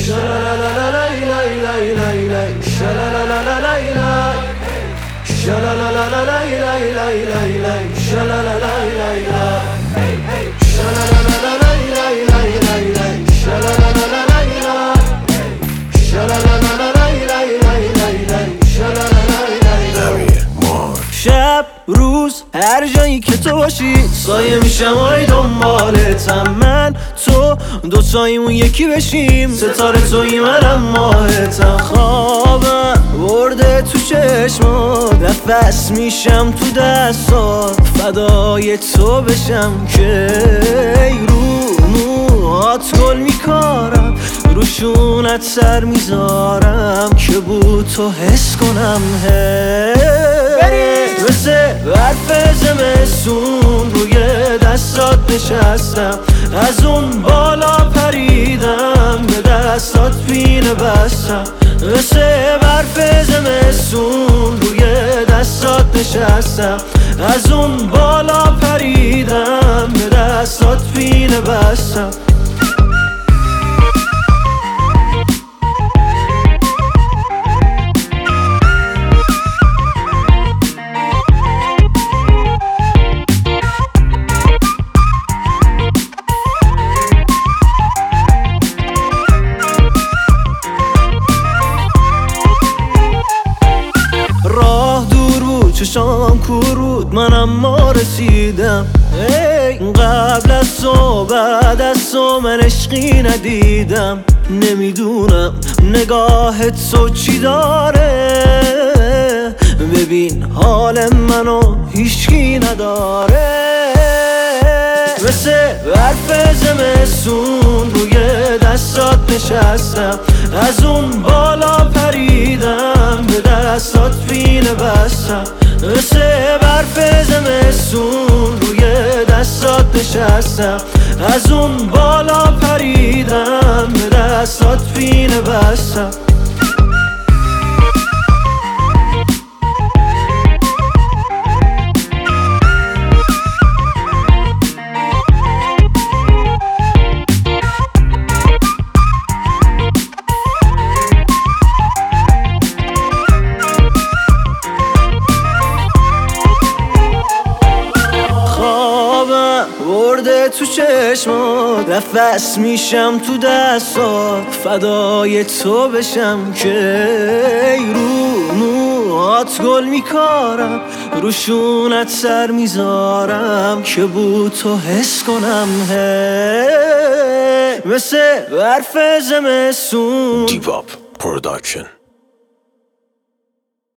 شب روز هر جایی که تو باشی سایه میشم آی دنبالتم، من تو دوتاییمون یکی بشیم، ستاره تویی منم ماهتم. خوابم برده تو چشمات، نفس میشم تو دستات، فدای تو بشم که رو موهات گل میکارم، روشونت سر میذارم که بود تو حس کنم. مثل برف زمستون روی دستات نشستم، از اون بالا پریدم به دستات پینه بستم. مثل برف زمستون روی دستات نشستم، از اون بالا پریدم به دستات پینه بستم. چشام کور بود من اما رسیدم، قبل از تو بعد از تو من عشقی ندیدم. نمیدونم نگاه تو چی داره، ببین حال منو هیچکی نداره. مثل برف زمستون روی دستات نشستم، از اون بالا پریدم به دستات پینه بستم. مثل برف زمستون روی دستات نشستم، از اون بالا پریدم به دستات پینه بستم. برده تو چشمات، نفس میشم تو دستات، فدای تو بشم که رو موهات گل میکارم، روشونت سر میذارم که بود تو حس کنم. مثل برف زمستون. دیپ آپ پروداکشن.